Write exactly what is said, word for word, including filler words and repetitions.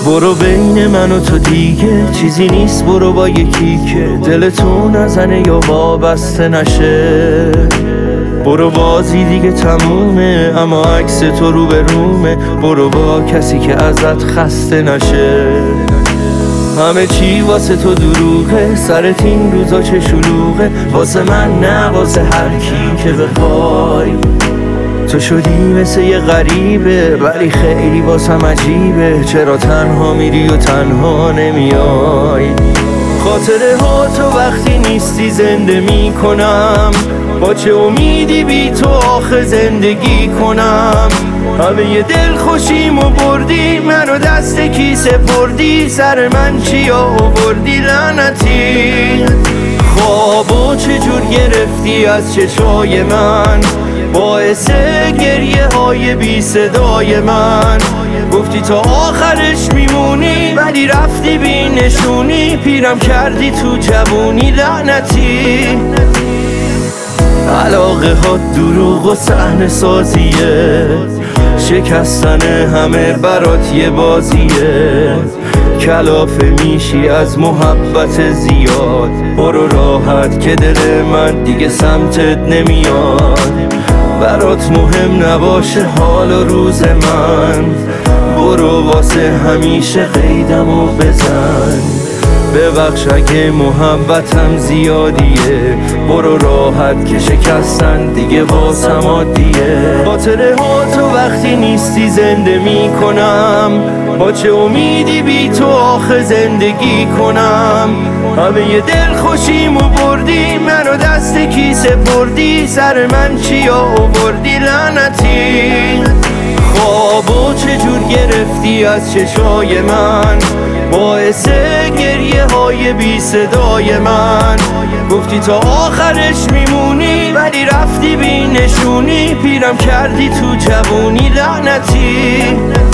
برو بین من و تو دیگه چیزی نیست، برو با یکی که دل تو نزنه یا وابسته نشه. برو بازی دیگه تمومه اما عکس تو رو به رومه، برو با کسی که ازت خسته نشه. همه چی واسه تو دروغه، سرت این روزا چه شلوغه، واسه من نه واسه هر کی که بخوای. تو شدی مثل یه غریبه ولی خیلی واسم عجیبه، چرا تنها میری و تنها نمیای. خاطره ها تو وقتی نیستی زنده میکنم، با چه امیدی بی تو آخه زندگی کنم. همه یه دل خوشیمو بردی، منو دست کی سپردی، سر من چی آوردی لعنتی. خوابو چجور گرفتی از چشای من، باعث گریه های بی صدای من. گفتی تا آخرش میمونی ولی رفتی بی نشونی، پیرم کردی تو جوونی لعنتی. علاقه ها دروغ و صحنه سازیه، شکستن همه برات یه بازیه. کلافه میشی از محبت زیاد، برو راحت که دل من دیگه سمتت نمیاد. برات مهم نباشه حال و روز من، برو واسه همیشه قیدمو بزن. ببخش اگه محبتم زیادیه، برو راحت که شکستن دیگه واسم عادیه. خاطره ها تو وقتی نیستی زنده میکنم، با چه امیدی بی تو آخه زندگی کنم. همه یه دل خوشیمو بردی، منو دست کی سپردی، سر من چی آوردی لعنتی. خوابو چجور گرفتی از چشای من، باعث گریه های بی صدای من. گفتی تا آخرش میمونی ولی رفتی بی نشونی، پیرم کردی تو جوونی لعنتی.